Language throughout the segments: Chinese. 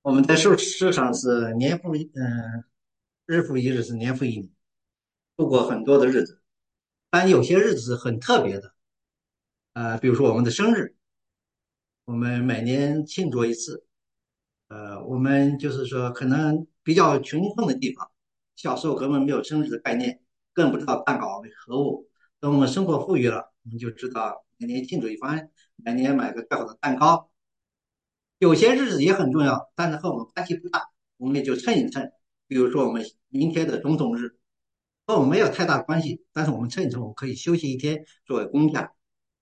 我们在世上是日复一日，是年复一年，度过很多的日子。但有些日子是很特别的，比如说我们的生日，我们每年庆祝一次。我们就是说可能比较穷困的地方，小时候根本没有生日的概念，更不知道蛋糕为何物。等我们生活富裕了，我们就知道每年庆祝一番，每年买个最好的蛋糕。有些日子也很重要，但是和我们关系不大，我们也就蹭一蹭。比如说我们明天的总统日，和我们没有太大关系，但是我们蹭一蹭，我们可以休息一天作为公假。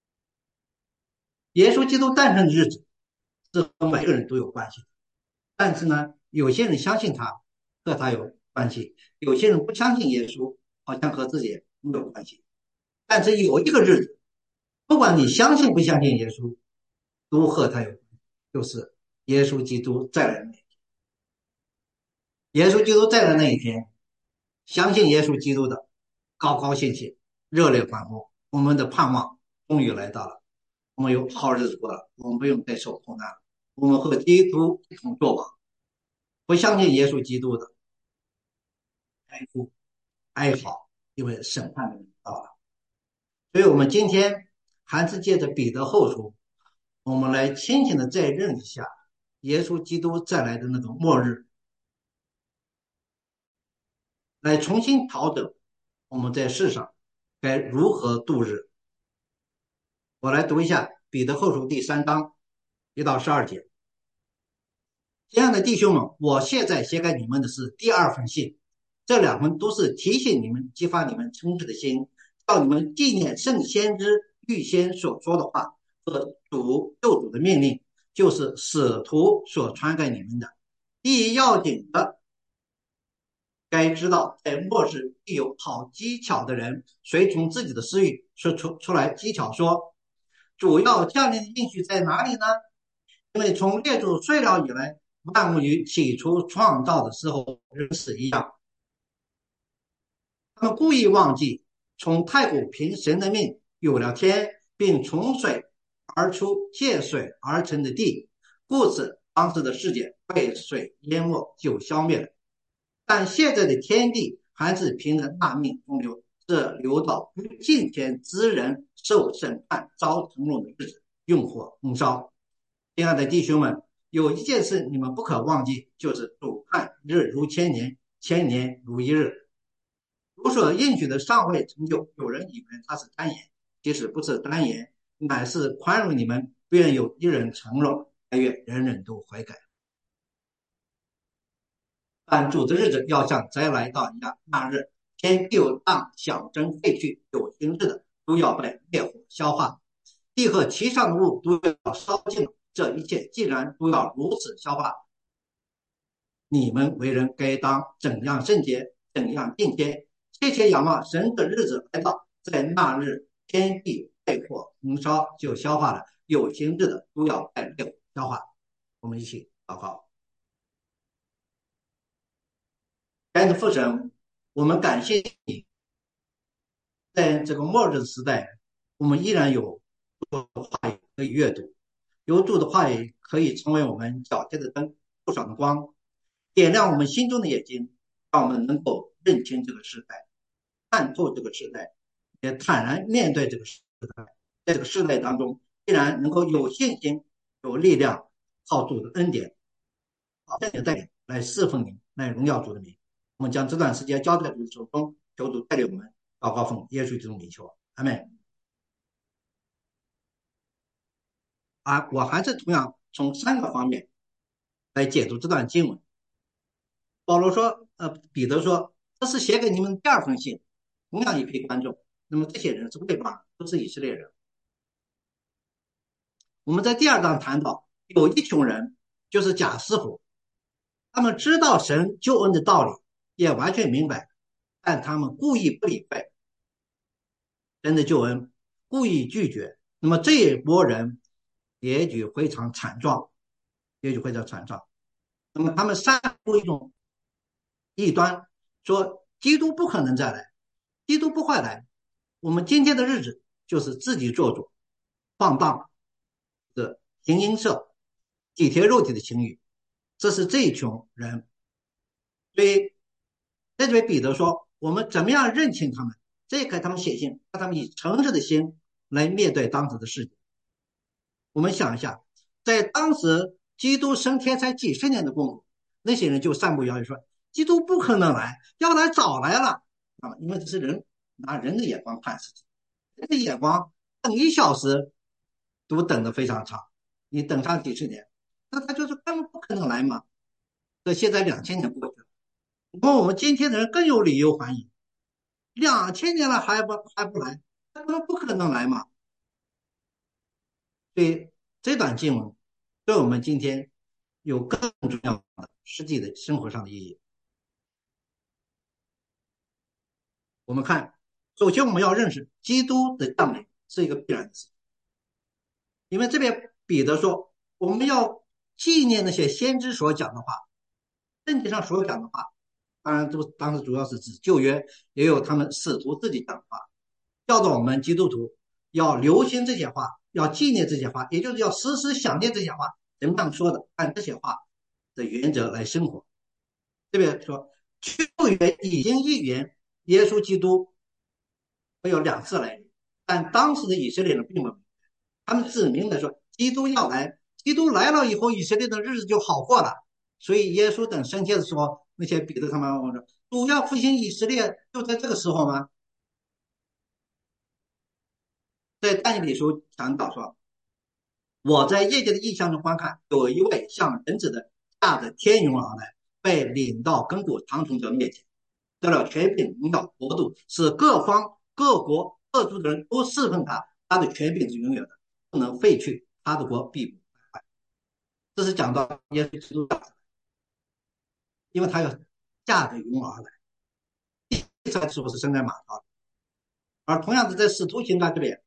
耶稣基督诞生的日子是和每个人都有关系的，但是呢，有些人相信他，和他有关系；有些人不相信耶稣，好像和自己没有关系。但是有一个日子，不管你相信不相信耶稣，都和他有关系，就是耶稣基督再来的那一天。耶稣基督再来那一天，相信耶稣基督的，高高兴兴，热烈欢呼，我们的盼望终于来到了，我们有好日子过了，我们不用再受苦难了，我们和基督一同作王。不相信耶稣基督的，哀哭哀嚎，因为审判的人到了。所以，我们今天还是借着彼得后书，我们来轻轻的再认一下耶稣基督再来的那个末日，来重新调整我们在世上该如何度日。我来读一下彼得后书第3章1到12节。亲爱的弟兄们，我现在写给你们的是第二封信，这2封都是提醒你们、激发你们诚挚的心，叫你们纪念圣先知预先所说的话和救主的命令，就是使徒所传给你们的。第一要紧的，该知道在末世必有好技巧的人，随从自己的私欲说出来技巧说，主要降临的应许在哪里呢？因为从列祖睡了以来，万物与起初创造的时候仍是一样。他们故意忘记，从太古凭神的命有了天，并从水而出，借水而成的地，故此当时的世界被水淹没，就消灭了。但现在的天地还是凭着那命中流，这流到不敬天之人受审判、遭沉沦的日子，用火焚烧。亲爱的弟兄们，有一件事你们不可忘记，就是主看日如千年，千年如一日。主所应许的尚未成就，有人以为他是单言，其实不是单言，乃是宽容你们，不愿有一人承认，但愿人人都悔改。但主的日子要像再来到一样，那日天地有当响征废去，有形质的都要被烈火消化，地和其上的物都要烧尽了。这一切既然都要如此消化，你们为人该当怎样圣洁，怎样敬虔，切切仰望神的日子来到，在那日天地被火焚烧就消化了，有形质的都要被烈火消化。我们一起祷告。亲爱的父神，我们感谢你，在这个末日时代，我们依然有话语可以阅读，有主的话语可以成为我们脚前的灯，路上的光，点亮我们心中的眼睛，让我们能够认清这个时代，看透这个时代，也坦然面对这个时代。在这个时代当中，依然能够有信心、有力量，靠主的恩典，靠圣灵带领来侍奉你，来荣耀主的名。我们将这段时间交在主的手中，求主带领我们，祷告奉耶稣基督名求，阿门。我还是同样从3个方面来解读这段经文。保罗说，彼得说，这是写给你们第二封信，同样一批观众。那么这些人是外邦人，都是以色列人。我们在第2章谈到，有一群人就是假师傅，他们知道神救恩的道理，也完全明白，但他们故意不理会神的救恩，故意拒绝。那么这一波人结局非常惨状，结局非常惨状。那么他们散布一种异端，说基督不可能再来，基督不会来，我们今天的日子就是自己做主，放荡的形音色，体贴肉体的情欲， 这是这一群人。所以在这边彼得说，我们怎么样认清他们？这也给他们写信，让他们以诚实的心来面对当时的世界。我们想一下，在当时基督升天才几十年的功夫，那些人就散布谣言说，基督不可能来，要来早来了啊！因为这是人拿人的眼光看事情，人的眼光等1小时都等得非常长，你等上几十年，那他就是根本不可能来嘛。这现在2000年过去了，我们今天的人更有理由怀疑，2000年了还不来，他根本不可能来嘛。所以这段经文对我们今天有更重要的实际的生活上的意义。我们看，首先我们要认识基督的降临是一个必然的事，因为这边彼得说，我们要纪念那些先知所讲的话，圣经上所讲的话，当然当时主要是指旧约，也有他们使徒自己讲的话，教导我们基督徒要留心这些话，要纪念这些话，也就是要时时想念这些话，怎么样说的，按这些话的原则来生活。这边说，旧约已经预言耶稣基督会有2次来临，但当时的以色列人并不明白，他们指明的说，基督要来，基督来了以后，以色列的日子就好过了。所以耶稣等升天的时候，那些彼得他们说，主要复兴以色列就在这个时候吗？在但以理书讲到说，我在夜间的异象中观看，有一位像人子的驾着天云而来，被领到亘古长存者面前，得了权柄、荣耀、国度，使各方、各国、各族的人都侍奉他。他的权柄是永远的，不能废去，他的国必不败坏。这是讲到耶稣基督，因为他要驾着云而来，这个时候是生在马槽。而同样的，在使徒行传这边，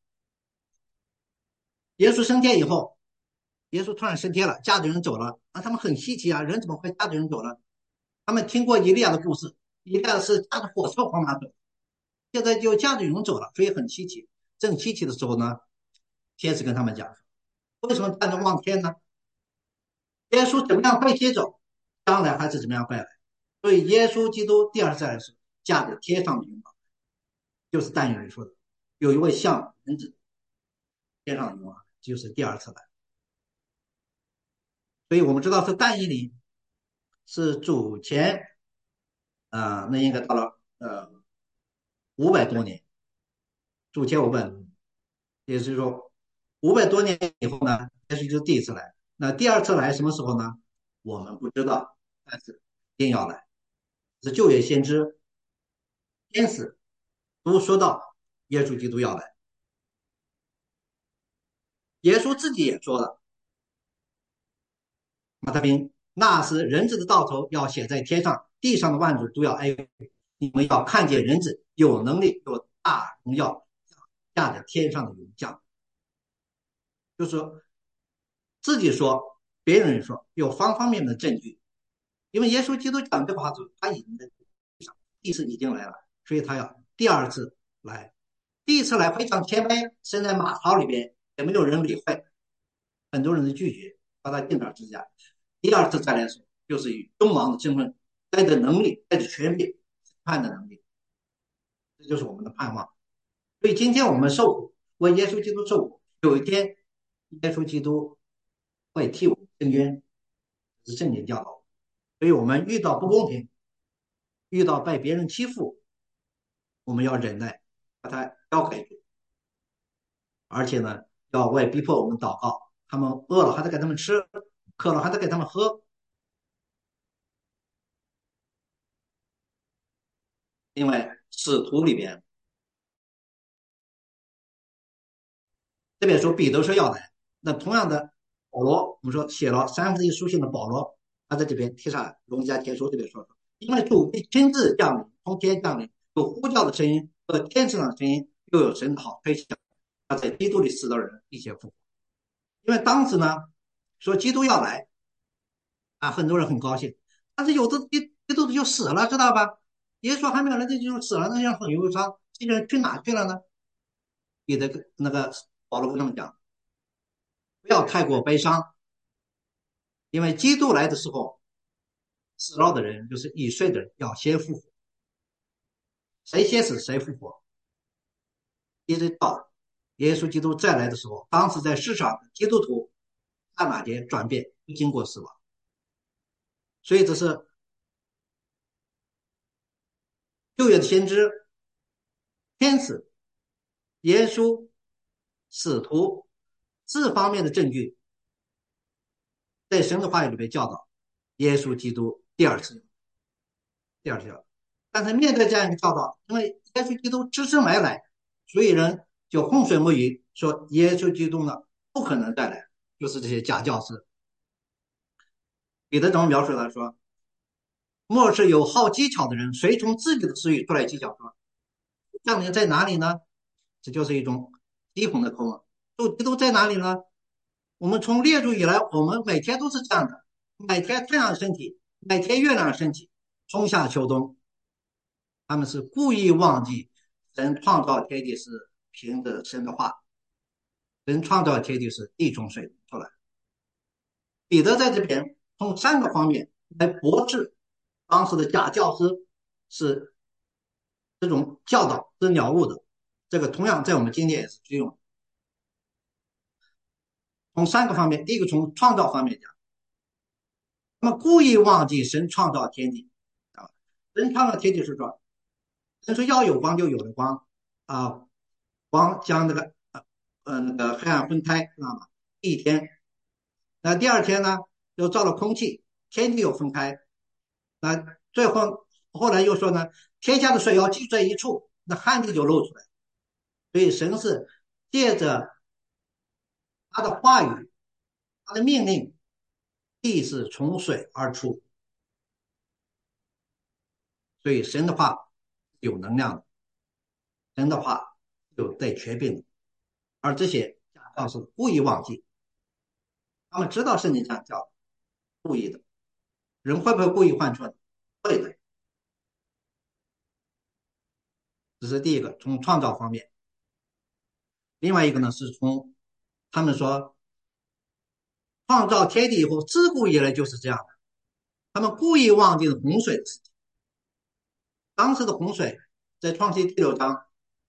耶稣升天以后，耶稣突然升天了，驾着人走了啊，他们很稀奇啊，人怎么会驾着人走了？他们听过以利亚的故事，以利亚是驾着火车往马走，现在就驾着云走了，所以很稀奇。正稀奇的时候呢，天使跟他们讲，为什么站着望天呢？耶稣怎么样会接走，将来还是怎么样会来？所以耶稣基督第二次来是驾着天上的云，就是但以理说的，有一位像人子天上的云，就是第二次来。所以我们知道是但以理是主前那应该到了500多年，主前500多年，也就是说500多年以后呢，耶稣就是第一次来。那第二次来什么时候呢？我们不知道，但是一定要来。是旧约先知、天使都说到耶稣基督要来，耶稣自己也说了，马太福音那是人子的到头要写在天上，地上的万族都要哀哭。你们要看见人子有能力、有大荣耀，驾着天上的云降。就是说自己说，别人说，有方方面面的证据。因为耶稣基督讲这话时，他已经在地上，第一次已经来了，所以他要第二次来。第一次来非常谦卑，生在马槽里边，也没有人理会，很多人的拒绝，把他钉上支架。第二次再来的时候，就是以君王的身份，带着能力，带着权柄，审判的能力，这就是我们的盼望。所以今天我们受苦，为耶稣基督受苦，有一天耶稣基督会替我们伸冤，是圣经教导。所以我们遇到不公平，遇到被别人欺负，我们要忍耐，把它交给主，而且呢，要为逼迫我们祷告。他们饿了还得给他们吃，渴了还得给他们喝。因为使徒里边这边说彼得说要来，那同样的保罗，我们说写了1/3书信的保罗，他在这边提上龙家前书这边说，因为主必亲自降临，从天降临，有呼叫的声音和天使上的声音，又有神的好吹响，他在基督里死的人一切复活。因为当时呢说基督要来啊，很多人很高兴，但是有的基督就死了，知道吧？耶稣还没有来，这就死了，那样很忧伤。这些人去哪去了呢？彼得那个保罗跟他们讲，不要太过悲伤，因为基督来的时候， 死了的人，就是已睡的人，要先复活。谁先死谁复活，一直到耶稣基督再来的时候，当时在世上基督徒刹那间转变，不经过死亡。所以这是旧约的先知、天使、耶稣、使徒四方面的证据，在神的话语里面教导耶稣基督第二次。但是面对这样一个教导，因为耶稣基督只身而来，所以人就洪水摸鱼，说耶稣基督呢不可能再来，就是这些假教师。彼得怎么描述来说，莫是有好技巧的人，随从自己的私欲出来技巧说，降临在哪里呢？这就是一种讥讽的口吻。主基督在哪里呢？我们从列祖以来，我们每天都是这样的，每天太阳升起，每天月亮升起，春夏秋冬，他们是故意忘记神创造天地是凭着神的话，神创造天地是地中水出来。彼得在这边从三个方面来驳斥当时的假教师是这种教导是了悟的，这个同样在我们今天也是适用。从三个方面，第一个从创造方面讲，那么故意忘记神创造天地啊，神创造天地是说，神说要有光就有了光啊，光将那个黑暗分开，知道吗？第一天，那第二天呢，又造了空气，天地又分开，那最后来又说呢，天下的水要聚在一处，那旱地就露出来。所以神是借着他的话语，他的命令，地是从水而出。所以神的话有能量的，神的话有带权柄的。而这些假教是故意忘记，他们知道圣经上叫故意的。人会不会故意犯错呢？会的，这是第一个，从创造方面。另外一个呢，是从他们说创造天地以后，自古以来就是这样的。他们故意忘记了洪水的事情。当时的洪水在创世记第6章，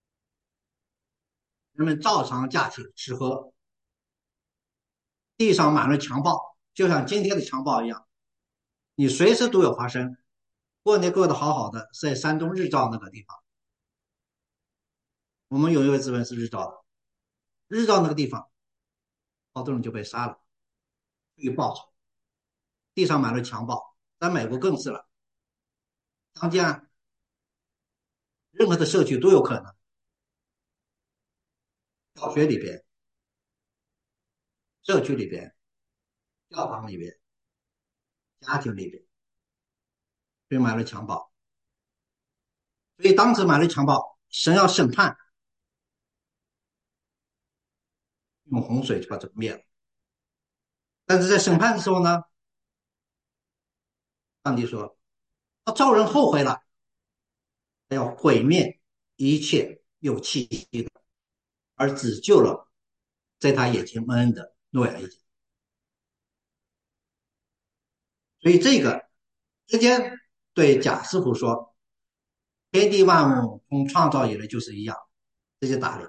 人们照常架起吃喝，地上满了强暴，就像今天的强暴一样，你随时都有发生。过年过得好好的，在山东日照那个地方，我们有一位资本是日照的，日照那个地方，好多人就被杀了，去报仇，地上满了强暴。在美国更是了，当间任何的社区都有可能，小学里边、社区里边、教堂里边、家庭里边，被满了强暴。所以当时满了强暴，神要审判，用洪水就把这个灭了。但是在审判的时候呢，上帝说，他招人后悔了，他要毁灭一切有气息的，而只救了在他眼前蒙恩的诺亚一家。所以这个直接对贾师傅说，天地万物从创造以来就是一样，这些打理。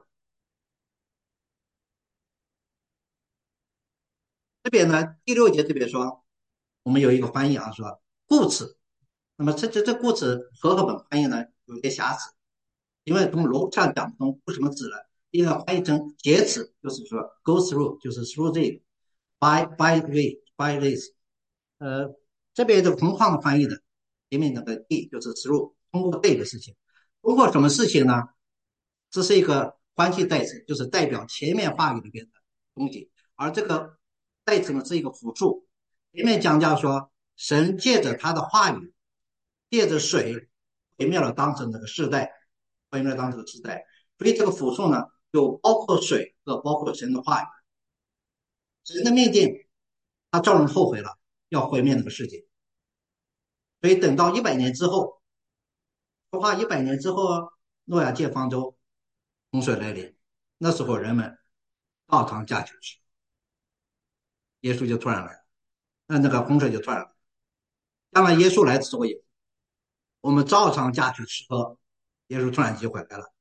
这边呢，第6节这边说，我们有一个翻译啊，说故此。那么这故此和合本翻译呢有些瑕疵，因为从逻辑上讲不通，为什么指呢？应该翻译成劫持，就是说 go through，就是 through 这个 by this。这边的同框的翻译的前面那个 d 就是 through， 通过这个事情，通过什么事情呢？这是一个关系代词，就是代表前面话语里边的东西，而这个代词呢是一个辅助。前面讲到说，神借着他的话语，借着水毁灭了当时那个世代，毁灭了当时的世代。所以这个辅助呢，就包括水和包括神的话语。神的命定，他招人后悔了，要毁灭那个世界。所以等到100年之后，说话100年之后，诺亚建方舟，洪水来临，那时候人们照常嫁娶吃，耶稣就突然来了，那个洪水就突然来了。 当然，耶稣来的时候也，我们照常下去吃喝。耶稣突然就回来了。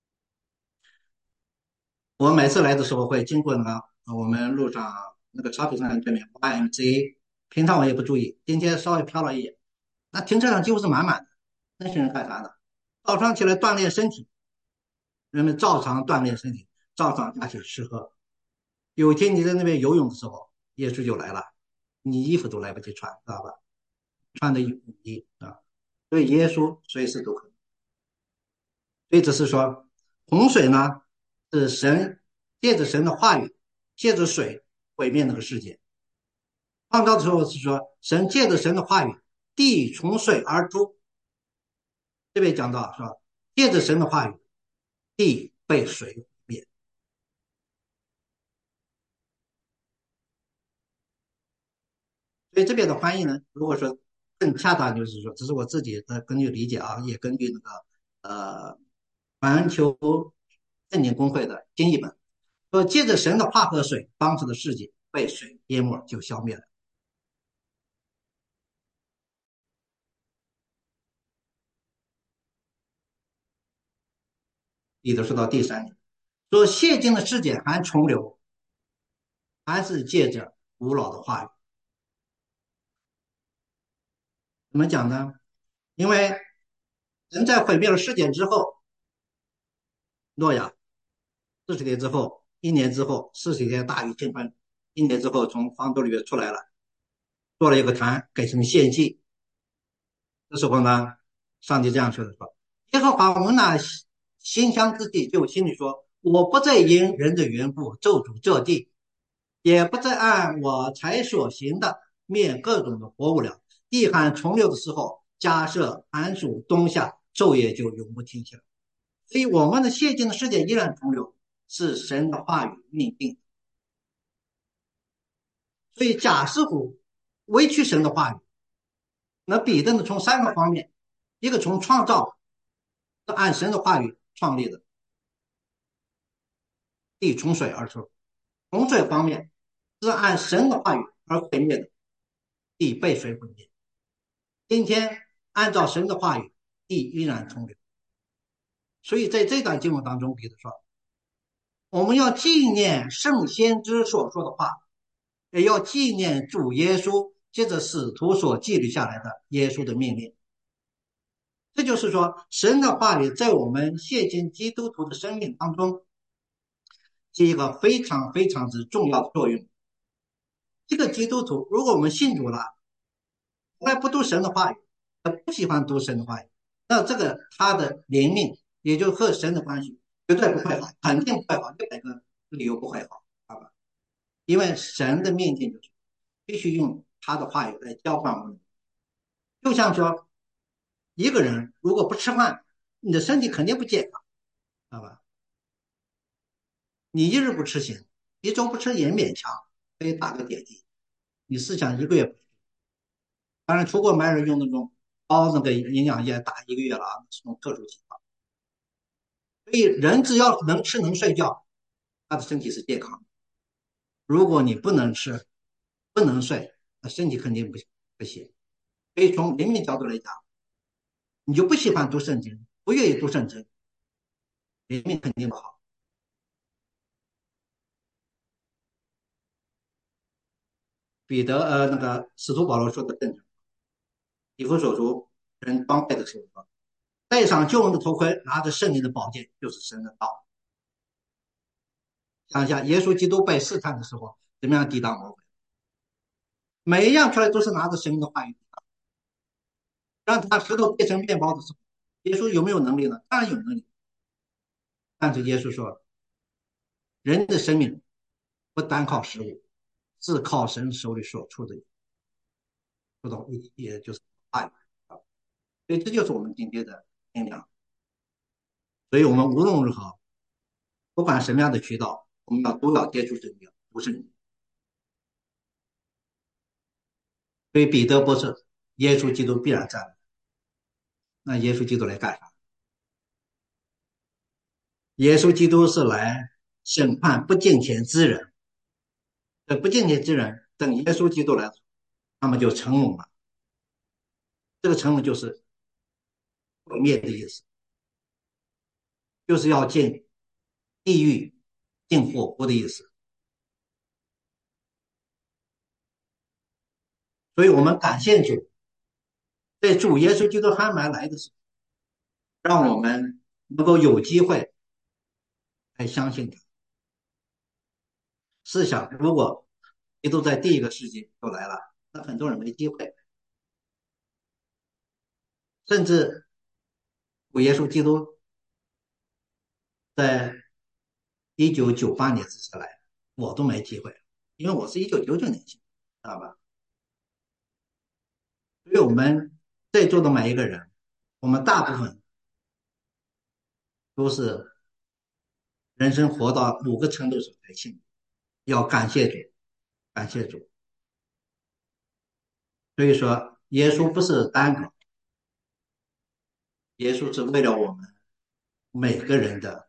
我每次来的时候会经过那个我们路上那个超级市场对面 YMCA，平常我也不注意，今天稍微瞟了一眼，那停车场几乎是满满的。那些人干啥呢？早上起来锻炼身体，人们照常锻炼身体，照常下去吃喝。有一天你在那边游泳的时候，耶稣就来了，你衣服都来不及穿，知道吧？穿的雨衣啊，所以耶稣随时都可能。所以只是说，洪水呢是神借着神的话语，借着水毁灭那个世界。创造的时候是说，神借着神的话语，地从水而出。这边讲到是吧？借着神的话语，地被水灭。所以这边的翻译呢，如果说更恰当，就是说，这是我自己的根据理解啊，也根据那个环球圣经公会的经译本说，借着神的话和水，当时的世界被水淹没就消灭了。彼得说到第三点，说现今的世界还重流，还是借着古老的话语。怎么讲呢？因为人在毁灭了世界之后，诺亚40天之后，1年之后，40天大雨倾盆，1年之后从方舟里面出来了，做了一个坛给神献祭。这时候呢，上帝这样说的说：耶和华闻那馨香之地，就心里说：我不再因人的缘故咒诅这地，也不再按我才所行的灭各种的活物了。地寒重流的时候，假设寒暑冬夏昼夜就永不停息了。所以我们的现今的世界依然重流，是神的话语命定。所以假师傅委屈神的话语，那彼得呢从3个方面，一个从创造是按神的话语创立的，地从水而出；洪水方面是按神的话语而毁灭的，地被水毁灭。今天按照神的话语，地依然重流。所以在这段经文当中，彼得说，我们要纪念圣先知所说的话，也要纪念主耶稣借着使徒所记录下来的耶稣的命令。这就是说，神的话语在我们现今基督徒的生命当中是一个非常非常之重要的作用。这个基督徒，如果我们信主了，从来不读神的话语，不喜欢读神的话语，那这个他的灵命也就和神的关系绝对不会好，肯定不会好，100个理由不会好，好吧？因为神的命令就是必须用他的话语来交换我们。就像说，一个人如果不吃饭，你的身体肯定不健康，好吧？你一日不吃行，1周不吃也勉强可以打个点滴。你试想1个月不吃，当然出国买人用那种包那个营养液打1个月了啊，这种特殊情况。所以人只要能吃能睡觉，他的身体是健康的。如果你不能吃不能睡，那身体肯定不行。所以从灵命角度来讲，你就不喜欢读圣经，不愿意读圣经，灵命肯定不好。彼得那个使徒保罗说的更准，以弗所书人帮派的时候说，戴上救恩的头盔，拿着圣灵的宝剑，就是神的道。想一下，耶稣基督被试探的时候，怎么样抵挡魔鬼？每一样出来都是拿着神的话语，让他石头变成面包的时候，耶稣有没有能力呢？当然有能力。但是耶稣说，人的生命不单靠食物，是靠神手里所出的，不懂，也就是话语啊。所以这就是我们今天的力量。所以我们无论如何，不管什么样的渠道，我们都要接触圣经，不是你。所以彼得不是耶稣基督必然在来，那耶稣基督来干啥？耶稣基督是来审判不敬虔之人，这不敬虔之人等耶稣基督来，他们就成龙了。 这个沉沦就是毁灭的意思，就是要进地狱、进火湖的意思。所以我们感谢主，在主耶稣基督还没来的时候，让我们能够有机会来相信他。试想，如果基督在第一个世纪就来了，那很多人没机会。甚至主耶稣基督在1998年之前来，我都没机会，因为我是1999年生，知道吧？所以我们在座的每一个人，我们大部分都是人生活到某个程度时才信，要感谢主，感谢主。所以说，耶稣不是单个，耶稣是为了我们每个人的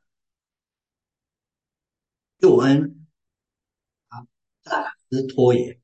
救恩啊，暂时拖延，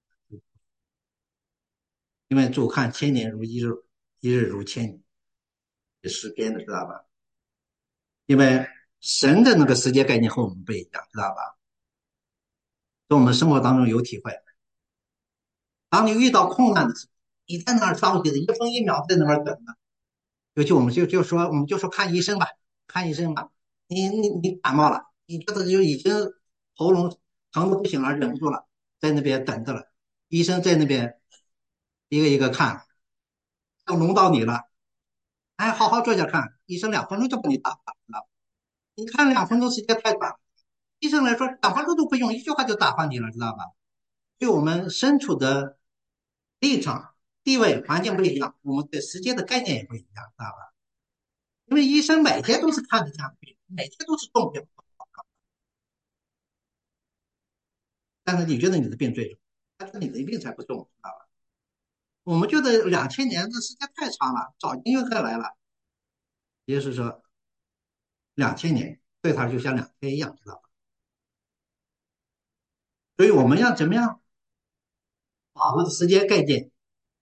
因为主看千年如一日，一日如千年，诗篇的知道吧？因为神的那个时间概念和我们不一样，知道吧？在我们生活当中有体会。当你遇到困难的时候，你在那儿着急的，一分一秒在那儿等着。尤其我们就说看医生吧，看医生吧。你感冒了，你觉得就已经喉咙疼的不行了，忍不住了，在那边等着了。医生在那边一个一个看，要轮到你了，哎，好好坐下看，医生2分钟就把你打发了。你看2分钟时间太短了，医生来说2分钟都不用，一句话就打发你了，知道吧？对我们身处的立场、地位、环境不一样，我们对时间的概念也不一样，知道吧？因为医生每天都是看着这样病，每天都是重病，但是你觉得你的病最重，他说你的病才不重，知道吧？我们觉得2000年的时间太长了，早就应该来了。也就是说，2000年对他就像2天一样，知道吧？所以我们要怎么样把握时间概念？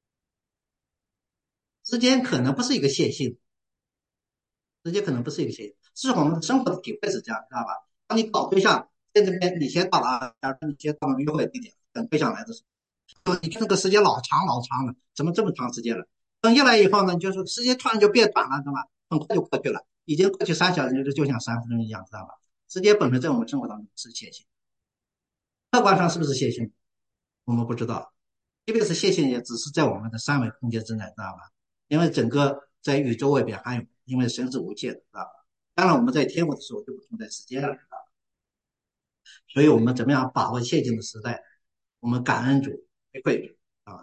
时间可能不是一个线性，时间可能不是一个线性，是我们的生活的体会是这样，知道吧？当你搞对象，在这边你先到了，假如你先到了约会地点，等对象来的时候，你看那个时间老长老长了，怎么这么长时间了？等一来以后呢，就是时间突然就变短了，知道吧？很快就过去了，已经过去3小时，就像3分钟一样，知道吧？时间本身在我们生活当中是线性，客观上是不是线性？我们不知道，即便是线性，也只是在我们的三维空间之内，知道吧？因为整个在宇宙外边还有，因为神是无界的，知道吧？当然我们在天国的时候就不存在时间了，知道吧？所以我们怎么样把握现今的时代？我们感恩主，回馈主啊！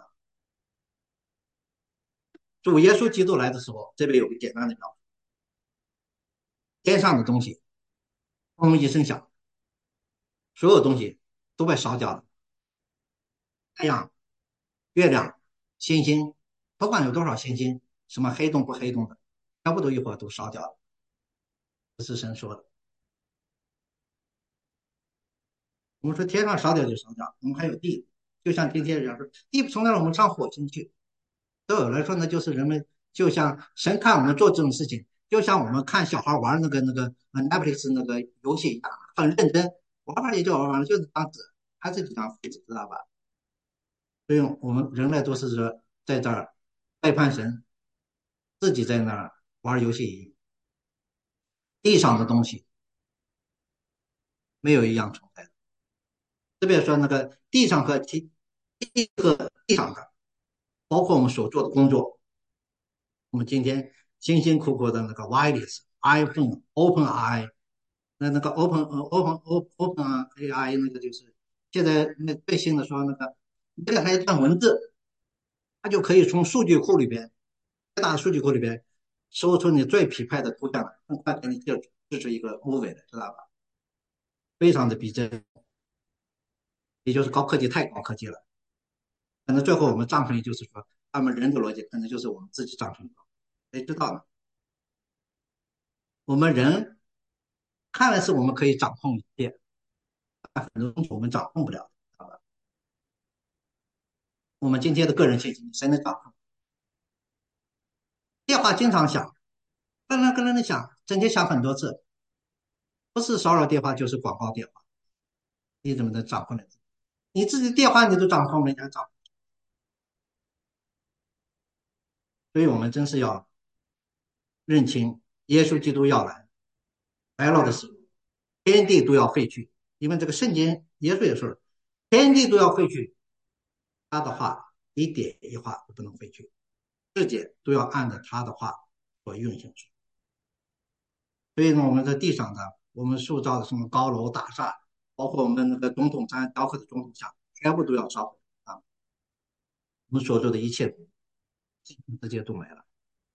主耶稣基督来的时候，这边有个简单的描述：天上的东西轰一声响，所有东西都被烧掉了，太阳、月亮、星星，不管有多少星星，什么黑洞不黑洞的，全部都一会儿都烧掉了。这是神说的。我们说天上烧掉就烧掉，我们还有地，就像今天人家说，地不从那我们上火星去。对我来说呢，就是人们就像神看我们做这种事情，就像我们看小孩玩那个Netflix 那个游戏一样，很认真，玩玩也就玩玩了，就是当纸，还是几张废纸，知道吧？所以我们人类都是说在这儿背叛神，自己在那儿玩游戏，地上的东西没有一样存在的。特别说那个地上和地上的，包括我们所做的工作，我们今天辛辛苦苦的那个 Wireless、iPhone、OpenAI，那个 Open AI 那个就是现在那最新的说那个，你给它一段文字，它就可以从数据库里边最大的数据库里边搜出你最匹配的图像来，很快给你制出一个 movie 的，知道吧？非常的逼真，也就是高科技太高科技了。可能最后我们造成就是说，他们人的逻辑可能就是我们自己造成的。谁知道呢？我们人看来是我们可以掌控一切，但很多东西我们掌控不了，好吧？我们今天的个人信息谁能掌控？ 电话经常响，跟人响，整天响很多次，不是骚扰电话就是广告电话，你怎么能掌控人？你自己电话你都掌控人家掌控，所以我们真是要认清耶稣基督要来了的时候，天地都要废去，因为这个圣经耶稣也说了，天地都要废去，他的话一点一画都不能废去，世界都要按照他的话所运行去。所以呢，我们在地上的，我们塑造的什么高楼大厦，包括我们那个总统山雕刻的总统像，全部都要烧毁啊！我们所做的一切直接都没了。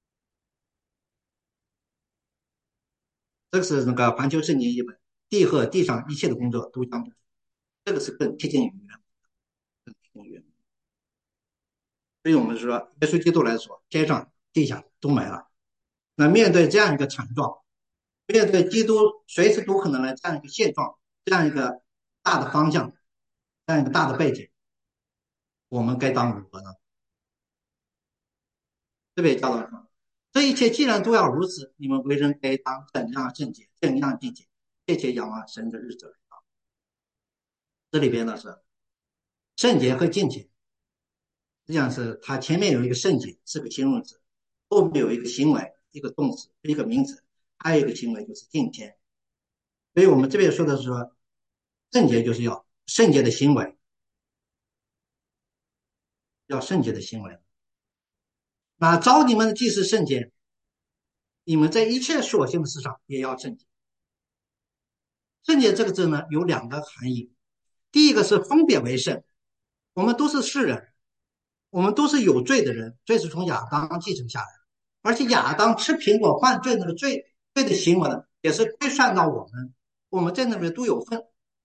这个是那个环球圣经一本，地和地上一切的工作都将，这个是更贴近于原，更贴近于原。所以我们说，耶稣基督来说，天上地下都没了。那面对这样一个惨状，面对基督随时都可能来这样一个现状，这样一个大的方向，这样一个大的背景，我们该当如何呢？这边教导说，这一切既然都要如此，你们为人该当怎样圣洁，怎样净洁，切切仰望神的日子来到。这里边呢是圣洁和净洁，实际上是它前面有一个圣洁是个形容词，后面有一个行为，一个动词，一个名词，还有一个行为就是敬虔。所以我们这边说的是说，圣洁就是要圣洁的行为，要圣洁的行为。那招你们的既是圣洁，你们在一切所行的事上也要圣洁。圣洁这个字呢有两个含义，第一个是分别为圣，我们都是世人，我们都是有罪的人，罪是从亚当继承下来的，而且亚当吃苹果犯罪那个罪的行为呢，也是归算到我们在那边都有份。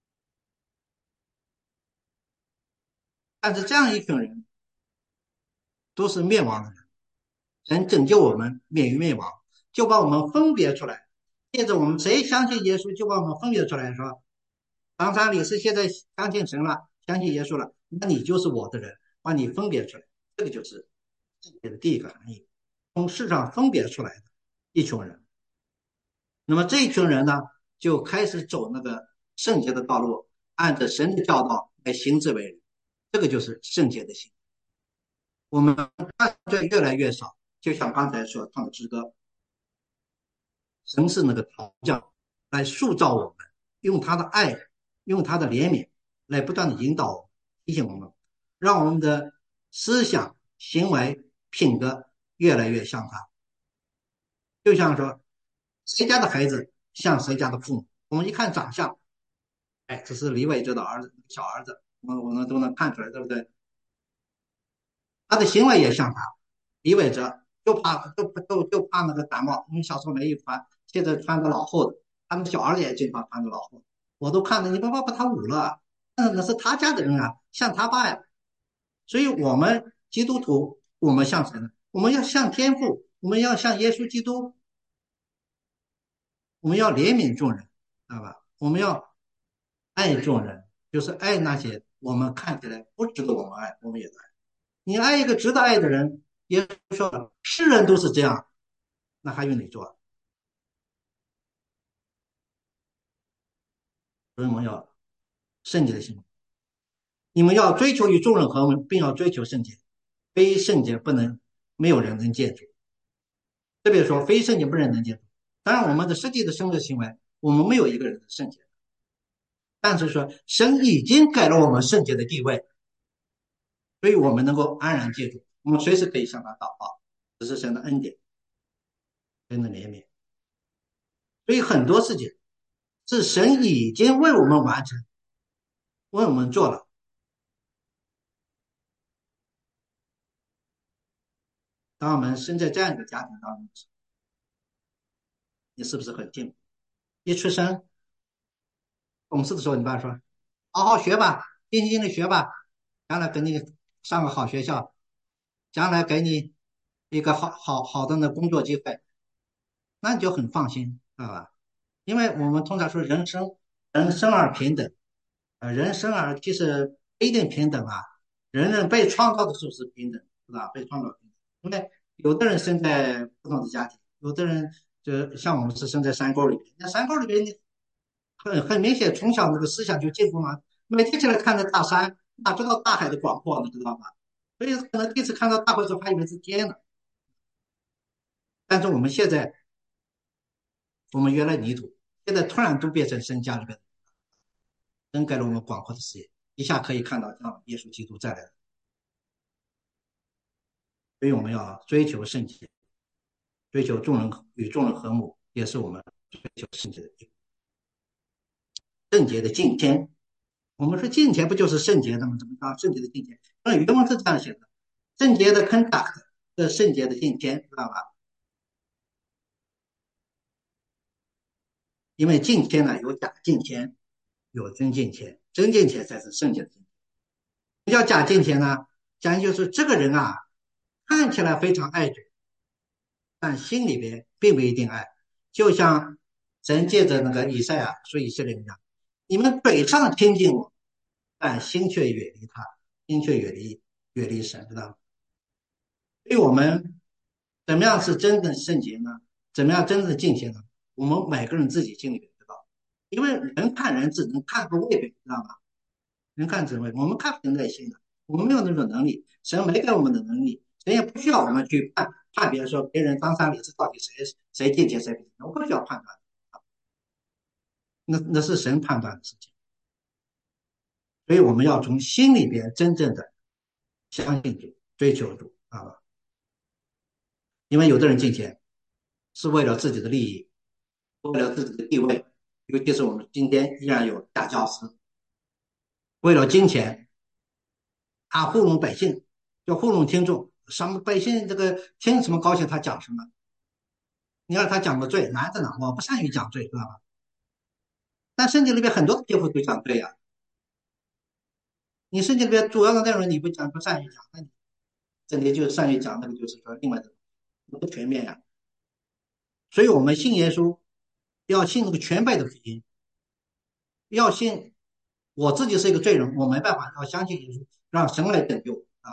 但是这样一群人都是灭亡的人，神拯救我们免于灭亡，就把我们分别出来，借着我们谁相信耶稣，就把我们分别出来，说，唐山你是现在相信神了，相信耶稣了，那你就是我的人，把你分别出来，这个就是圣洁的第一个含义，从世上分别出来的一群人。那么这一群人呢，就开始走那个圣洁的道路，按着神的教导来行之为人，这个就是圣洁的行。我们犯罪越来越少，就像刚才所唱的诗歌，神是那个陶匠来塑造我们，用他的爱，用他的怜悯来不断的引导我们，提醒我们，让我们的思想、行为、品格越来越像他。就像说，谁家的孩子像谁家的父母，我们一看长相，哎，这是李伟哲的儿子，小儿子，我们都能看出来，对不对？他的行为也像他，李伟哲就怕那个感冒，因为小时候没衣服穿，现在穿的老厚的。他们小儿子也经常穿的老厚，我都看着你爸爸把他捂了，那是他家的人啊，像他爸呀。所以我们基督徒，我们像谁呢？我们要像天父，我们要像耶稣基督，我们要怜悯众人，知道吧？我们要爱众人，就是爱那些我们看起来不值得我们爱，我们也爱。你爱一个值得爱的人，耶稣说了，世人都是这样，那还用你做？所以我们要圣洁的心，你们要追求与众人和睦，并要追求圣洁。非圣洁不能，没有人能见主。特别说非圣洁不人能见主。当然，我们的实际的生活行为，我们没有一个人是圣洁的，但是说神已经给了我们圣洁的地位，所以我们能够安然接主，我们随时可以向他祷告，这是神的恩典，神的怜悯。所以很多事情是神已经为我们完成，为我们做了。当我们生在这样一个家庭当中，你是不是很幸福？一出生懂事的时候，你爸说：“好好学吧，尽心尽力学吧，将来给你上个好学校，将来给你一个好的那工作机会，那你就很放心，知道吧？因为我们通常说人生而平等，人生而其实不一定平等啊，人人被创造的时候是平等，是吧？被创造平等， 有的人生在不同的家庭，有的人就像我们是生在山沟里边，那山沟里边你很明显，从小那个思想就进步嘛，每天起来看着大山，哪知道大海的广阔呢，知道吗？所以可能第一次看到大海的时候，还以为是天呢。但是我们现在，我们原来泥土，现在突然都变成神家里边，真给了我们广阔的视野，一下可以看到像耶稣基督再来了。所以我们要追求圣洁，追求众人与众人和睦，也是我们追求圣洁的圣洁的境界。我们说金钱不就是圣洁的吗？怎么着？圣洁的金钱？那原文是这样写的：圣洁的 conduct 的圣洁的境界，知道吧？因为境界呢有假境界，有真境界，真境界才是圣洁的境界。什么叫假境界呢？讲就是这个人啊，看起来非常爱主，但心里边并不一定爱。就像神借着那个以赛亚说以色列人一样，你们嘴上亲近我，但心却远离他，心却远离神，知道吗？对我们怎么样是真正圣洁呢？怎么样真正敬虔呢？我们每个人自己心里面知道，因为人看人只能看个外表，知道吗？人看只会，我们看不见内心的，我们没有那种能力，神没给我们的能力，神也不需要我们去判别说别人张三李四到底谁敬虔谁不敬虔，我不需要判断，那是神判断的事情，所以我们要从心里边真正的相信主，追求主啊，因为有的人敬虔是为了自己的利益，为了自己的地位，尤其是我们今天依然有大教师，为了金钱，他糊弄百姓，就糊弄听众，什么百姓这个听什么高兴他讲什么。你让他讲个罪，难着呢，我不善于讲罪，知道吧？但圣经里面很多的篇幅都讲罪呀、你圣经里面主要的内容你不善于讲，那你这里就善于讲那个就是说另外的不全面呀、所以我们信耶稣要信那个全备的福音，要信我自己是一个罪人，我没办法，要相信耶稣，让神来拯救啊。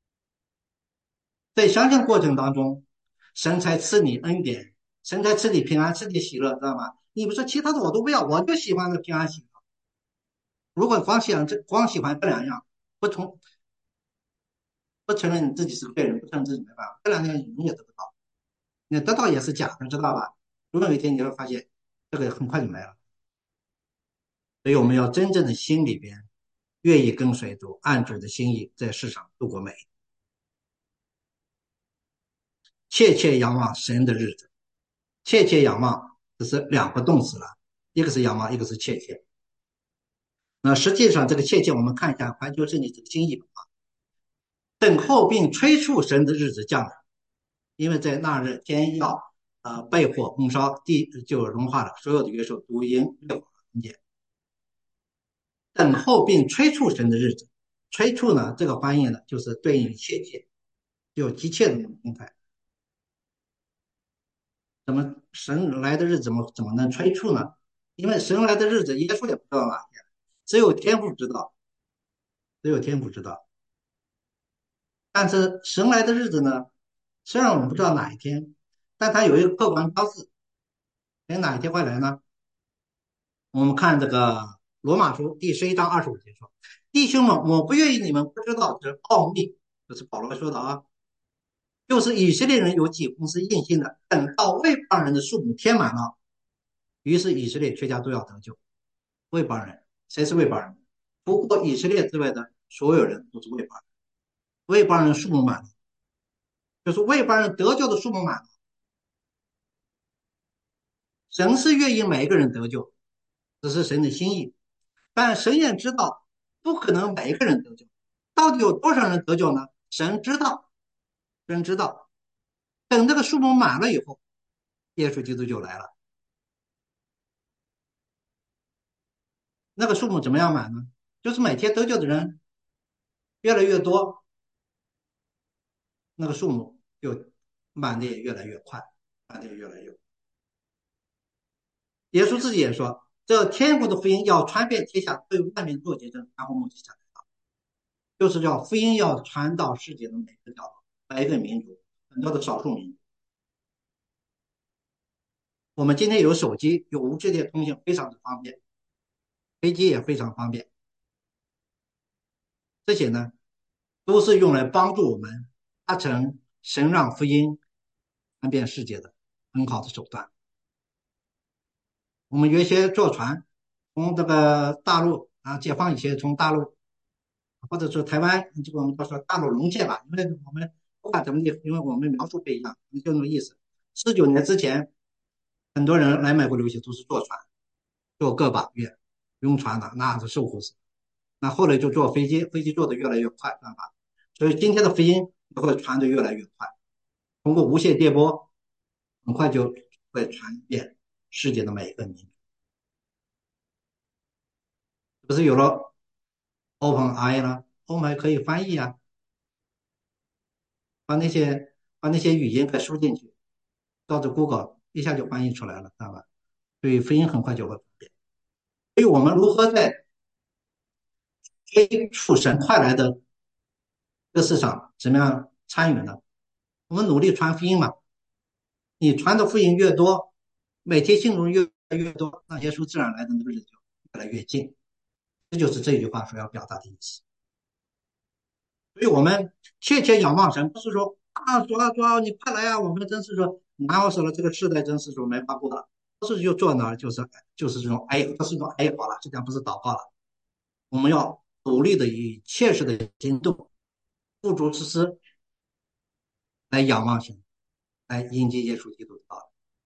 在相信过程当中，神才赐你恩典，神才赐你平安，赐你喜乐，知道吗？你不说其他的我都不要，我就喜欢那平安喜乐。如果光喜欢这两样，不从不承认你自己是个罪人，不承认自己没办法，这两样永远得不到，你得到也是假的，知道吧？如果有一天你会发现，这个很快就没了。所以我们要真正的心里边愿意跟随主，按主的心意在世上度过每一天，切切仰望神的日子。切切仰望，这是两个动词了，一个是仰望，一个是切切。那实际上这个切切，我们看一下环球圣经这个心意吧。等候并催促神的日子降临，因为在那日天要被火焚烧，地就融化了，所有的元首都因烈火分解。等候并催促神的日子，催促呢，这个翻译呢，就是对应切切，就急切的那种心态。怎么神来的日子怎么能催促呢？因为神来的日子，耶稣也不知道哪天，只有天父知道，只有天父知道。但是神来的日子呢，虽然我们不知道哪一天，但它有一个客观标志，哪一天会来呢？我们看这个罗马书第11章25节说：“弟兄们，我不愿意你们不知道这奥秘。”这是保罗说的啊，就是以色列人有几分是硬性的，等到外邦人的数目填满了，于是以色列全家都要得救。外邦人，谁是外邦人？除过以色列之外的所有人都是外邦人。外邦人数目满了，就是外邦人得救的数目满了。神是愿意每一个人得救，这是神的心意。但神也知道，不可能每一个人得救。到底有多少人得救呢？神知道，神知道。等这个数目满了以后，耶稣基督就来了。那个数目怎么样满呢？就是每天得救的人越来越多，那个数目就满的也越来越快，满的也越来越快。耶稣自己也说，这天国的福音要传遍天下，对万民做见证，然后目的才来到，就是叫福音要传到世界的每个角落，每一个民族。 很多的少数民族。我们今天有手机，有无线电通信，非常的方便，飞机也非常方便。这些呢，都是用来帮助我们达成神让福音传遍世界的很好的手段。我们原先坐船从这个大陆啊，解放以前从大陆或者说台湾，这个我们叫说大陆沦陷吧，因为我们不管怎么地，因为我们描述不一样，就那个意思。19年之前，很多人来美国留学都是坐船，坐个把月，晕船的那是受苦死。那后来就坐飞机，飞机坐的越来越快，知道吧？所以今天的福音就会传得越来越快，通过无线电波，很快就会传遍世界的每一个民族。不是有了 OpenAI 了，我们还可以翻译啊，把那些语音给输进去，照着 Google 一下就翻译出来了，知道吧？所以福音很快就会变。所以我们如何在追溯神快来的这个市场怎么样参与呢？我们努力传福音嘛，你传的福音越多，每天信徒越来越多，那耶稣自然来的那个日子就越来越近。这就是这句话所要表达的意思。所以我们切切仰望神，不是说啊主啊主啊你快来啊，我们真是说难熬死了，这个时代真是说没法过了。不是就坐那儿，就是这种哎，不是这种哎好了，这讲不是祷告了。我们要努力的以切实的行动，付诸实施来仰望神，来迎接耶稣基督的道理。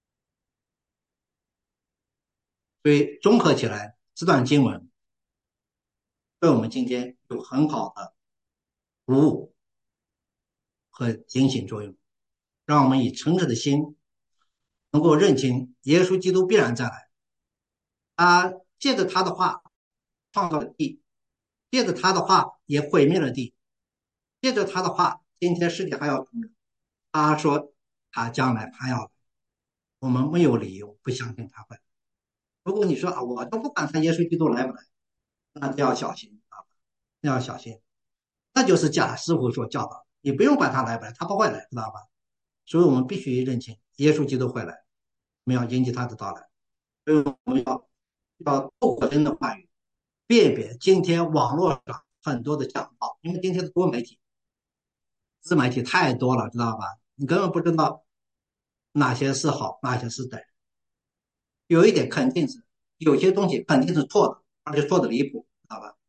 所以综合起来，这段经文对我们今天有很好的鼓舞和警醒作用，让我们以诚实的心能够认清耶稣基督必然再来。他借着他的话创造了地，借着他的话也毁灭了地，借着他的话，今天世界还要存留。他说他将来还要来，我们没有理由不相信他会。如果你说啊，我都不管他耶稣基督来不来，那就要小心啊，要小心，那就是假师傅所教导。你不用管他来不来，他不会来，知道吧？所以我们必须认清耶稣基督会来，我们要迎接他的到来。所以我们要透过神的话语，辨别今天网络上很多的讲道，因为今天的多媒体、自媒体太多了，知道吧？你根本不知道哪些是好，哪些是对。有一点肯定是，有些东西肯定是错的，而且错的离谱，知道吧？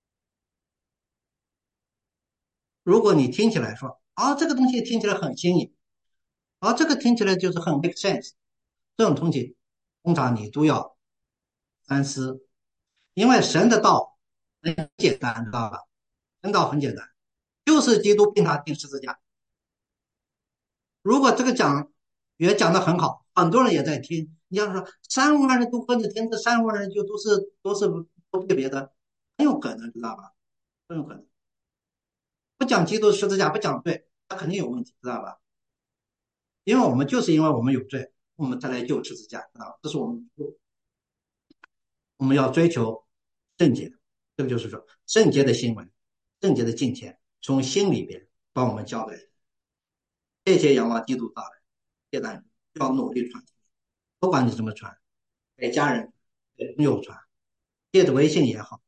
如果你听起来说，啊，这个东西听起来很新颖，啊，这个听起来就是很 make sense，这种东西通常你都要三思，因为神的道很简单，知道吧？神道很简单，就是基督并他钉十字架。如果这个讲也讲得很好，很多人也在听，你要说3万人都跟着听，这3万人就都别别的，很有可能，知道吧？很有可能不讲基督十字架，不讲对，他肯定有问题，知道吧？因为我们就是因为我们有罪，我们才来救十字架，知道吧？这是我们要追求圣洁，这个就是说圣洁的行为，圣洁的敬虔，从心里边帮我们交给这些仰望基督到来，现在要努力传，不管你怎么传，给家人、给朋友传，借着微信也好，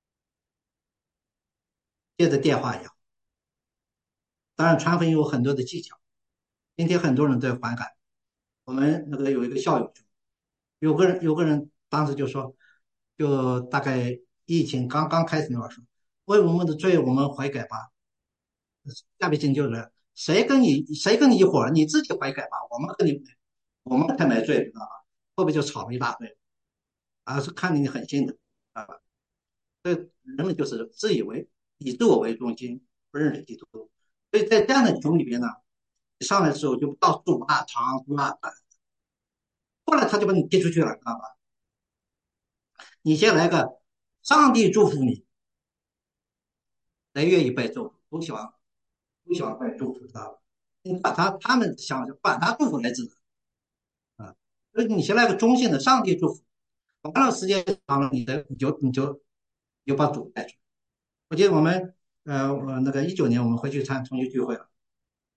借着电话也好。当然，传福音有很多的技巧，今天很多人在反感。我们那个有一个校友，有个人当时就说，就大概疫情刚刚开始那会儿说，为我们的罪我们悔改吧。下笔情就是谁跟你一伙儿，你自己悔改吧，我们才没罪，知道吧？后面就吵了一大堆，啊，是看你狠心的，啊，这人们就是以自我为中心，不认识基督。所以在这样的群里边呢，上来的时候就到处骂长骂短，后来他就把你踢出去了，知道吧？你先来个上帝祝福你，谁愿意被祝福？都喜欢被祝福，知道吧？你把他们想把他祝福来治啊，所以你先来个中性的上帝祝福，完了时间长了，你就把主带出来。我记得我那个19年我们回去参同学聚会了，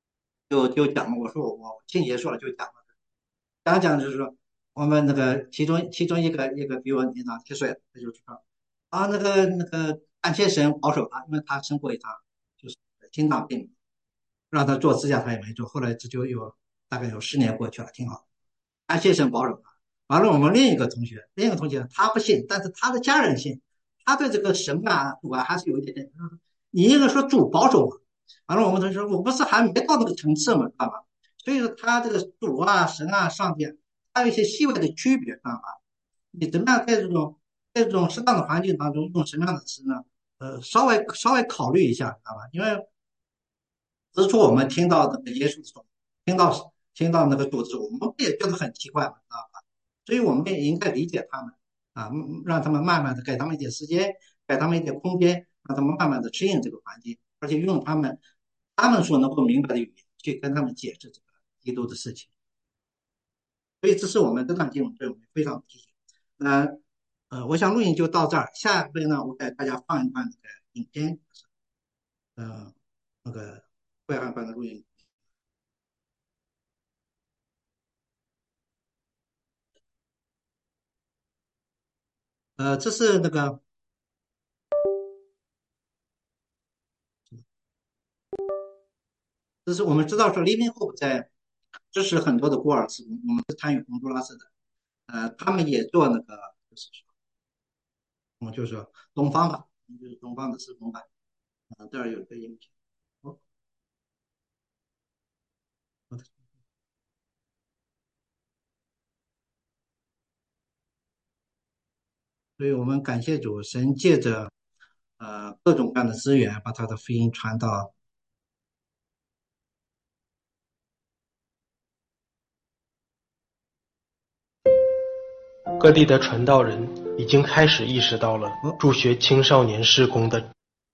就讲了，我说我信耶稣了，就讲了，讲就是说，我们那个其中一个比我年长7岁，他就说啊，那个感谢神保守他，因为他生过一场就是心脏病，让他做支架他也没做，后来这就大概有10年过去了，挺好。感谢神保守他。完了，我们另一个同学他不信，但是他的家人信，他对这个神啊主啊还是有一点点。你应该说主保守我。完了，我们同学说，我不是还没到那个层次嘛，知道吧？所以说他这个主啊、神啊、上帝啊，还有一些细微的区别，知道吧？你怎么样在这种适当的环境当中用什么样的词呢？稍微考虑一下，知道吧？因为之初我们听到那个耶稣的时候，听到那个主的时候，我们也觉得很奇怪嘛，知道吧？所以我们也应该理解他们啊，让他们慢慢的给他们一点时间，给他们一点空间，让他们慢慢的适应这个环境，而且用他们所能够明白的语言去跟他们解释这个基督的事情。所以这是我们这段经文对我们非常提醒。那我想录音就到这儿，下一回呢，我给大家放一段那个影片，那个会汉版的录音。这是那个，这是我们知道说黎明后在支持很多的孤儿，是我们是参与洪都拉斯的，他们也做那个，就是说，我们就是说东方吧，就是东方的施工版，这儿有一个影片，哦，所以我们感谢主，神借着各种各样的资源，把他的福音传到。 各地的传道人已经开始意识到了哦， 助学青少年事工的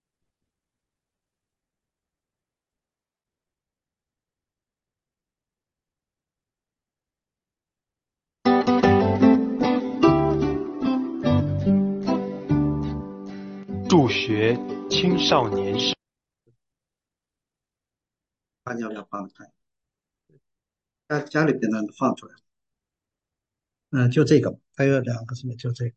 助学青少年事。 大家要帮看，家里边的放出来，就这个，还有2个是不是就这个？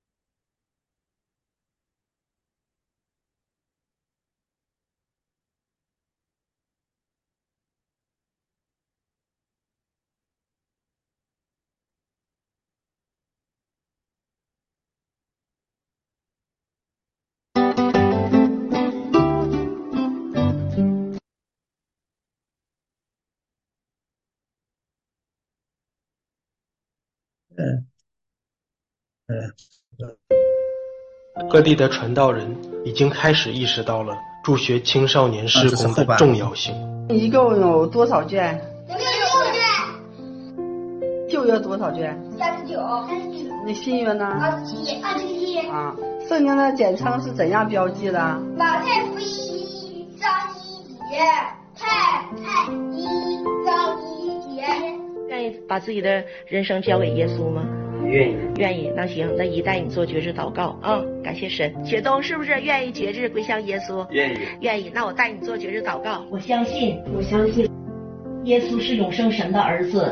嗯嗯， 各地的传道人已经开始意识到了助学青少年事这是工的后半部。 重要性。 一共有多少卷？ 6卷， 旧约多少卷？ 39， 那新约呢 27， 啊，圣经的简称是怎样标记的？ 马太福音1章1节，太1章1节。 愿意把自己的人生交给耶稣吗？愿意。那行，那一带你做决志祷告啊，感谢神。雪冬是不是愿意决志归向耶稣？愿意。那我带你做决志祷告。 我相信，耶稣是永生神的儿子，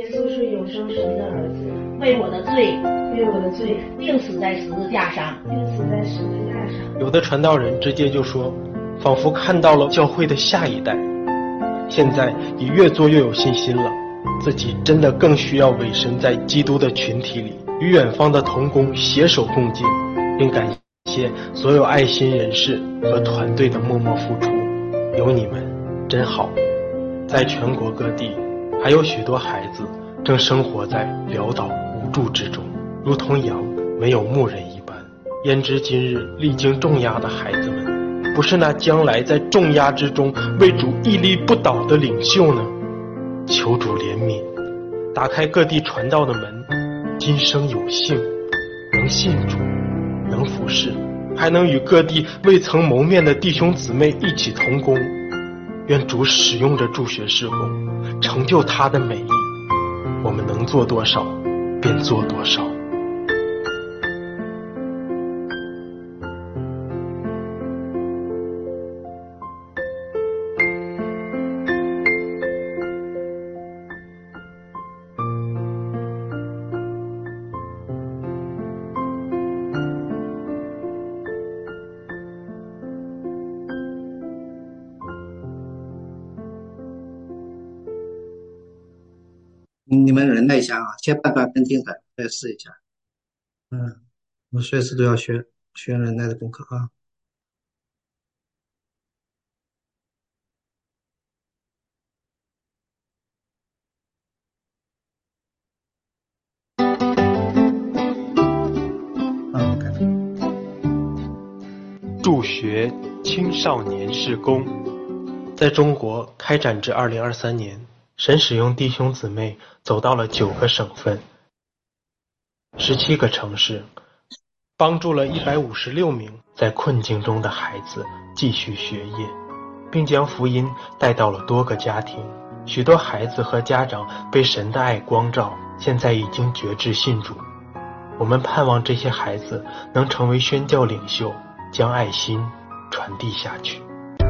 为我的罪，钉死在十字架上。 有的传道人直接就说，仿佛看到了教会的下一代，现在也越做越有信心了，自己真的更需要委身在基督的群体里，与远方的同工携手共进，并感谢所有爱心人士和团队的默默付出，有你们真好。在全国各地，还有许多孩子正生活在潦倒无助之中，如同羊没有牧人一般。焉知今日历经重压的孩子们，不是那将来在重压之中为主屹立不倒的领袖呢？求主怜悯，打开各地传道的门，今生有幸能信主，能服侍，还能与各地未曾谋面的弟兄姊妹一起同工。愿主使用着助学事工，成就他的美意。我们能做多少，便做多少。 你们忍耐一下啊，先判断跟进来，再试一下。我随时都要学忍耐的功课啊。OK。 助学青少年事工。在中国开展至2023年，神使用弟兄姊妹走到了9个省份、17个城市，帮助了156名在困境中的孩子继续学业，并将福音带到了多个家庭。许多孩子和家长被神的爱光照，现在已经决志信主。我们盼望这些孩子能成为宣教领袖，将爱心传递下去。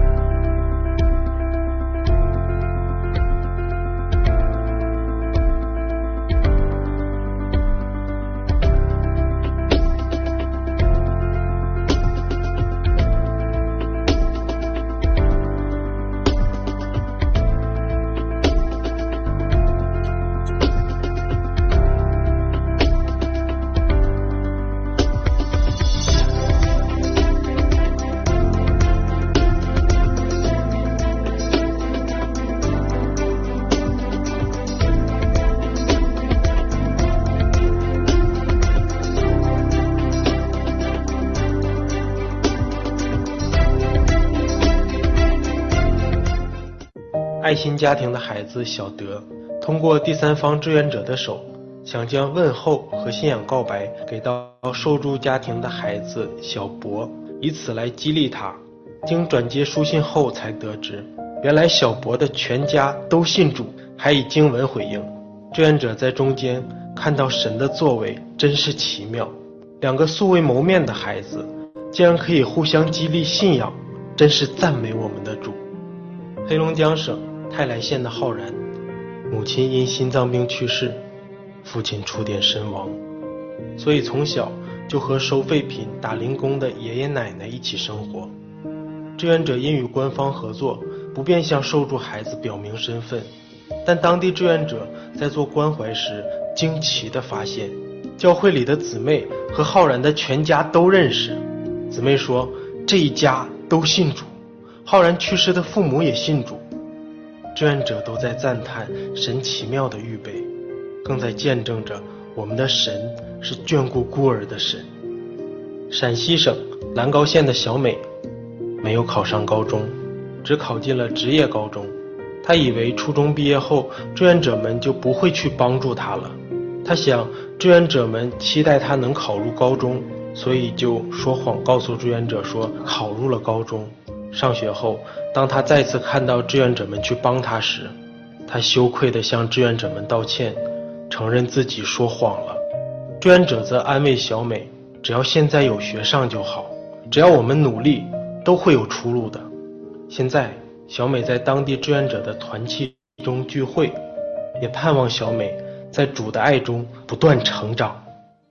爱心家庭的孩子小德，通过第三方志愿者的手，想将问候和信仰告白给到受助家庭的孩子小博，以此来激励他。经转接书信后才得知，原来小博的全家都信主，还以经文回应。志愿者在中间看到神的作为真是奇妙，两个素未谋面的孩子竟然可以互相激励信仰，真是赞美我们的主。黑龙江省泰来县的浩然，母亲因心脏病去世，父亲触电身亡，所以从小就和收废品打零工的爷爷奶奶一起生活。志愿者因与官方合作，不便向受助孩子表明身份，但当地志愿者在做关怀时惊奇地发现，教会里的姊妹和浩然的全家都认识。姊妹说，这一家都信主，浩然去世的父母也信主。志愿者都在赞叹神奇妙的预备，更在见证着我们的神是眷顾孤儿的神。陕西省兰高县的小美没有考上高中，只考进了职业高中。她以为初中毕业后志愿者们就不会去帮助她了，她想志愿者们期待她能考入高中，所以就说谎告诉志愿者说考入了高中。上学后，当他再次看到志愿者们去帮他时，他羞愧地向志愿者们道歉，承认自己说谎了。志愿者则安慰小美，只要现在有学上就好，只要我们努力，都会有出路的。现在小美在当地志愿者的团契中聚会，也盼望小美在主的爱中不断成长。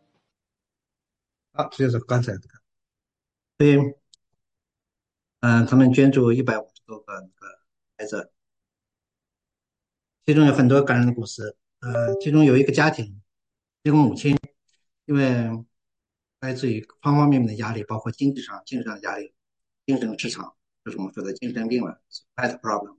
好，这就是刚才的。所以他们捐助150多个那个孩子，其中有很多感人的故事。其中有一个家庭，一个母亲，因为来自于方方面面的压力，包括经济上、精神上的压力，精神失常，就是我们说的精神病了 ，bad problem。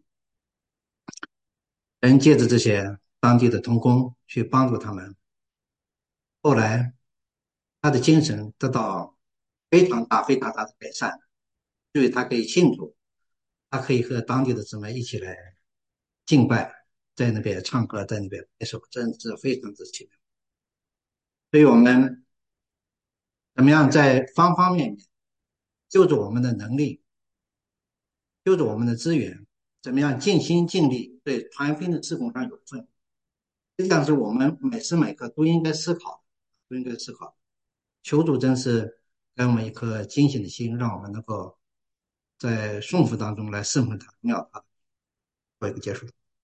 人借着这些当地的同工去帮助他们，后来他的精神得到非常大、非常大的改善，所以他可以庆祝，他可以和当地的姊妹一起来敬拜，在那边唱歌，在那边拍手，真是非常之奇妙。所以我们怎么样在方方面面就着我们的能力，就着我们的资源，怎么样尽心尽力对传福音的事工上有份，实际上是我们每时每刻都应该思考，都应该思考。求主真是给我们一颗警醒的心，让我们能够在顺服当中来侍奉他、荣耀他。做一个结束。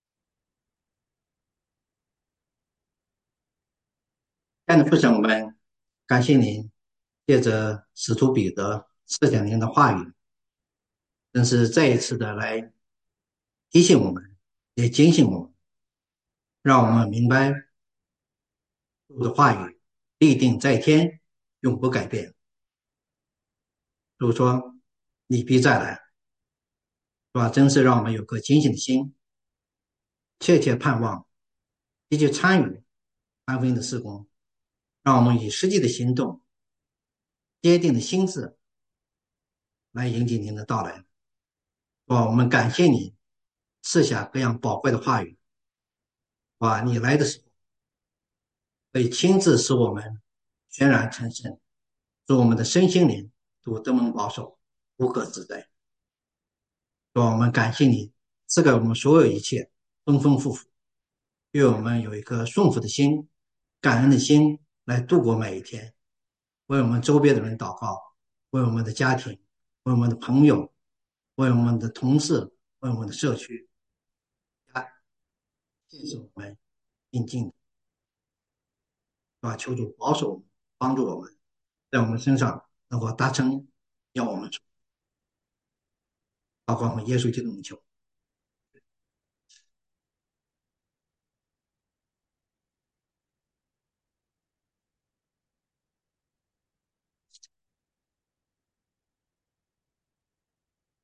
亲爱的父神，我们感谢您，借着使徒彼得赐讲您的话语，真是再一次的来提醒我们，也警醒我们， 让我们明白主的话语立定在天，永不改变。主说：“你必再来。”是吧？真是让我们有个警醒的心，切切盼望，积极参与安福音的事工，让我们以实际的行动、坚定的心智来迎接您的到来。我们感谢你赐下各样宝贵的话语。你来的时候可以亲自使我们全然成圣，使我们的身心灵都得蒙保守，无可自在。我们感谢你赐给我们所有一切丰丰富富，愿我们有一颗顺服的心、感恩的心来度过每一天，为我们周边的人祷告，为我们的家庭，为我们的朋友，为我们的同事，为我们的社区，这是我们应尽的。求主保守我们，帮助我们，在我们身上能够达成要我们祷告奉耶稣基督的名求。